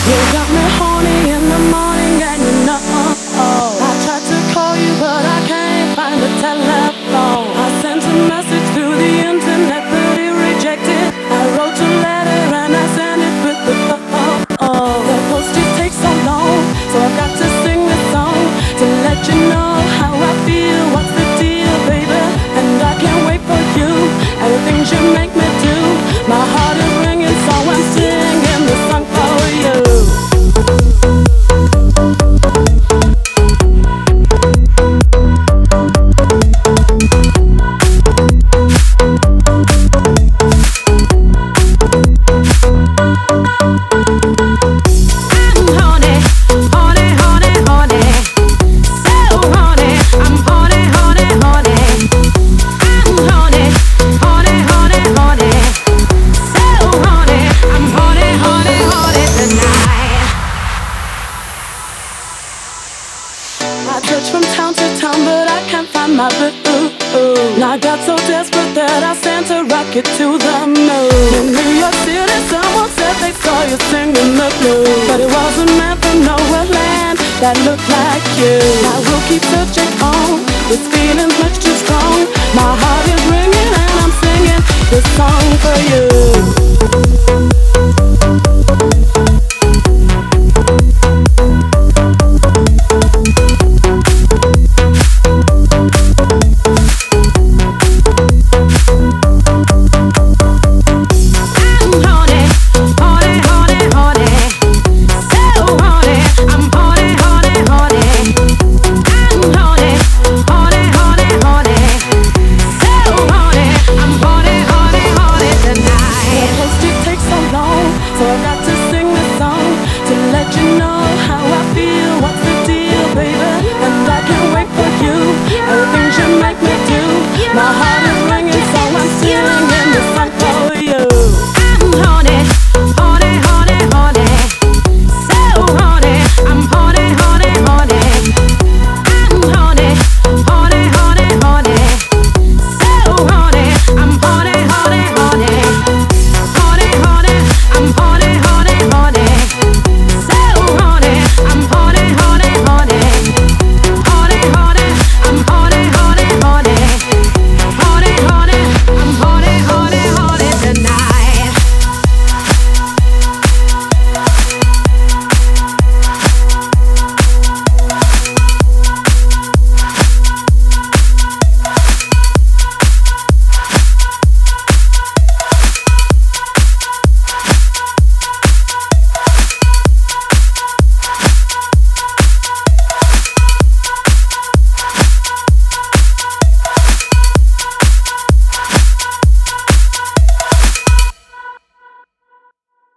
You got me horny in the morning and you know I tried to call you but I can't find the telephone. I sent a message through the internet but it rejected. I wrote a letter and I sent it with the phone. The postage takes so long, so I've got to sing this song to let you know how I feel. What's the deal, baby? And I can't wait for you and the things you make me do. My heart is ringing, so I'm singing this song for you. I search from town to town, but I can't find my boo. And I got so desperate that I sent a rocket to the moon. In New York City, someone said they saw you singing the blues, but it wasn't meant for nowhere land that looked like you. I will keep searching on, this feeling's much too strong. My heart is ringing and I'm singing this song for you.